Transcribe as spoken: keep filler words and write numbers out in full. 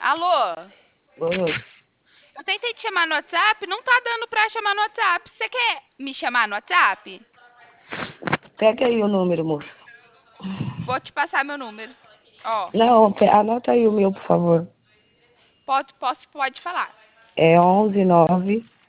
Alô? Boa noite. Eu tentei te chamar no WhatsApp, não tá dando pra chamar no WhatsApp. Você quer me chamar no WhatsApp? Pega aí o número, moça. Vou te passar meu número. Ó, Não, pe- anota aí o meu, por favor. pode, posso, pode falar. É onze nove.